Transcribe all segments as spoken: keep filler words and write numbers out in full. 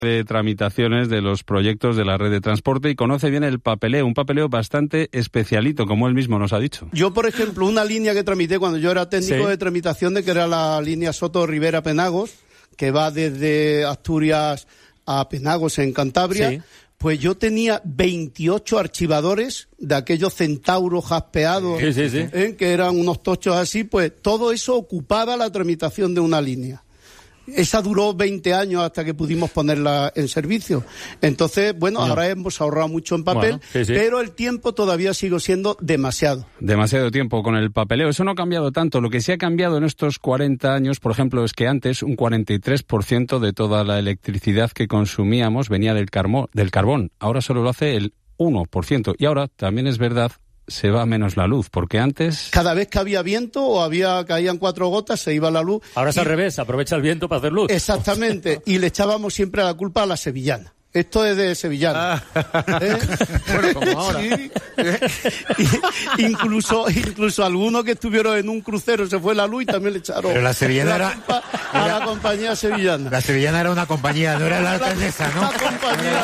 de tramitaciones de los proyectos de la red de transporte y conoce bien el papeleo, un papeleo bastante especialito, como él mismo nos ha dicho. Yo, por ejemplo, una línea que tramité cuando yo era técnico sí. de tramitación, de que era la línea Soto-Rivera-Penagos, que va desde Asturias a Penagos en Cantabria, sí. pues yo tenía veintiocho archivadores de aquellos centauros jaspeados, sí, sí, sí. ¿eh? que eran unos tochos así, pues todo eso ocupaba la tramitación de una línea. Esa duró veinte años hasta que pudimos ponerla en servicio. Entonces, bueno, no. ahora hemos ahorrado mucho en papel, bueno, sí, sí. pero el tiempo todavía sigue siendo demasiado. Demasiado tiempo con el papeleo. Eso no ha cambiado tanto. Lo que sí ha cambiado en estos cuarenta años, por ejemplo, es que antes un cuarenta y tres por ciento de toda la electricidad que consumíamos venía del, carmo, del carbón. Ahora solo lo hace el uno por ciento. Y ahora también es verdad, se va menos la luz, porque antes... Cada vez que había viento o había caían cuatro gotas, se iba la luz. Ahora es y... al revés, aprovecha el viento para hacer luz. Exactamente, y le echábamos siempre la culpa a la sevillana. Esto es de sevillana. Ah. ¿Eh? Bueno, como ahora. Sí. y, incluso, incluso algunos que estuvieron en un crucero se fue la luz y también le echaron Pero la sevillana la culpa era... a era... la compañía sevillana. La sevillana era una compañía, no era la alcaldesa, ¿no? La compañía.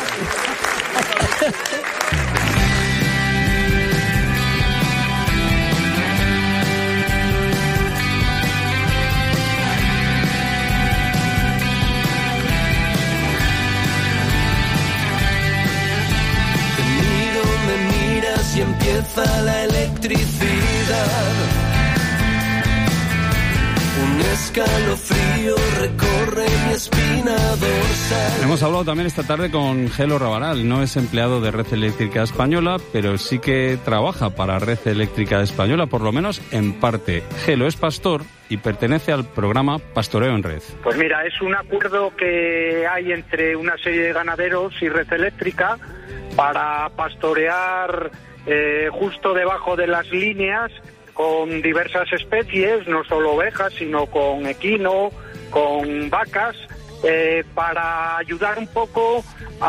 Y empieza la electricidad. Un escalofrío recorre mi espina dorsal. Hemos hablado también esta tarde con Gelo Rabanal. No es empleado de Red Eléctrica Española, pero sí que trabaja para Red Eléctrica Española, por lo menos en parte. Gelo es pastor y pertenece al programa Pastoreo en Red. Pues mira, es un acuerdo que hay entre una serie de ganaderos y Red Eléctrica para pastorear Eh, justo debajo de las líneas con diversas especies, no solo ovejas, sino con equino, con vacas, eh, para ayudar un poco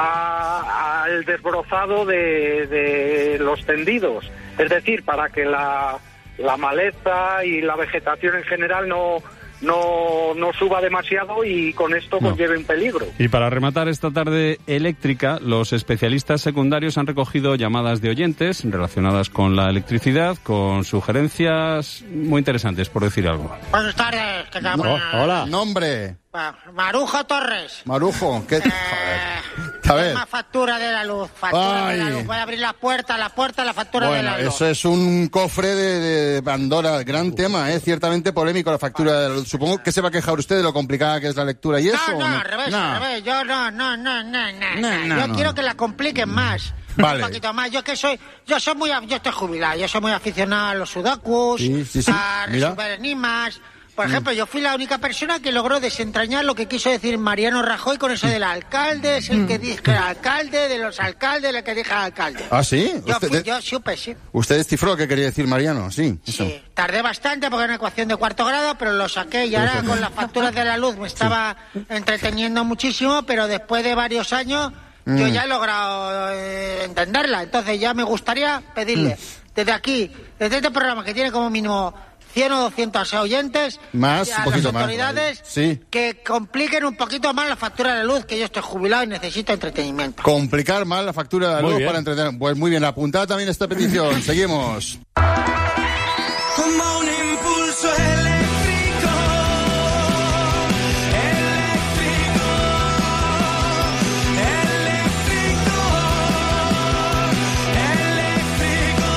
a, al desbrozado de, de los tendidos. Es decir, para que la, la maleza y la vegetación en general no... No, no suba demasiado y con esto no. conlleve un peligro. Y para rematar esta tarde eléctrica, los especialistas secundarios han recogido llamadas de oyentes relacionadas con la electricidad, con sugerencias muy interesantes, por decir algo. Buenas tardes, ¿qué tal? No, hola. Nombre. Marujo Torres. Marujo, ¿qué? Eh, a ver. Más factura de la luz. Factura Ay. de la luz. Voy a abrir la puerta, la puerta, la factura bueno, de la luz. Eso es un cofre de, de Pandora. Gran tema, ¿eh? Ciertamente polémico la factura de la luz. Supongo que se va a quejar usted de lo complicada que es la lectura y eso. No, no, no? al revés, no. al revés. Yo no, no, no, no, no. No, no, Yo no. quiero que la compliquen más. Vale. Un poquito más. Yo que soy, yo soy muy, yo estoy jubilado. Yo soy muy aficionado a los sudokus, sí, sí, sí. a Mira. resolver enigmas. Por ejemplo, yo fui la única persona que logró desentrañar lo que quiso decir Mariano Rajoy con eso del alcalde, es el que dije el alcalde, de los alcaldes, el que dije al alcalde. ¿Ah, sí? Yo, Usted, fui, yo supe, sí. ¿Usted descifró lo que quería decir Mariano? Sí. Eso. Sí, tardé bastante porque era una ecuación de cuarto grado, pero lo saqué y ahora con las facturas de la luz me estaba sí. entreteniendo muchísimo, pero después de varios años mm. yo ya he logrado eh, entenderla. Entonces ya me gustaría pedirle mm. desde aquí, desde este programa que tiene como mínimo cien o doscientos oyentes, más, a un poquito las autoridades más. Sí. que compliquen un poquito más la factura de la luz, que yo estoy jubilado y necesito entretenimiento. Complicar más la factura de la muy luz bien. para entretener. Pues muy bien, apuntada también esta petición. Seguimos. Como un impulso eléctrico, eléctrico, eléctrico, eléctrico.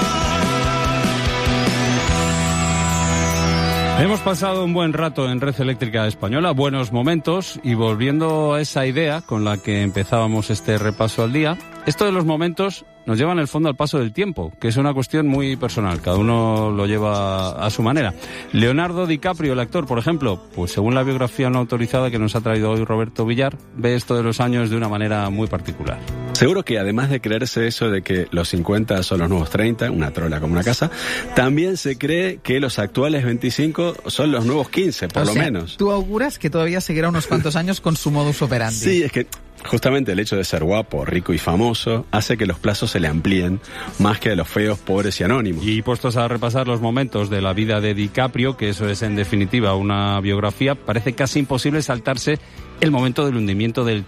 Hemos pasado un buen rato en Red Eléctrica Española, buenos momentos, y volviendo a esa idea con la que empezábamos este repaso al día, esto de los momentos nos lleva en el fondo al paso del tiempo, que es una cuestión muy personal, cada uno lo lleva a su manera. Leonardo DiCaprio, el actor, por ejemplo, pues según la biografía no autorizada que nos ha traído hoy Roberto Villar, ve esto de los años de una manera muy particular. Seguro que además de creerse eso de que los cincuenta son los nuevos treinta, una trola como una casa, también se cree que los actuales veinticinco son los nuevos quince, por o lo sea, menos. ¿Tú auguras que todavía seguirá unos cuantos años con su modus operandi? Sí, es que justamente el hecho de ser guapo, rico y famoso hace que los plazos se le amplíen más que a los feos, pobres y anónimos. Y puestos a repasar los momentos de la vida de DiCaprio, que eso es en definitiva una biografía, parece casi imposible saltarse el momento del hundimiento del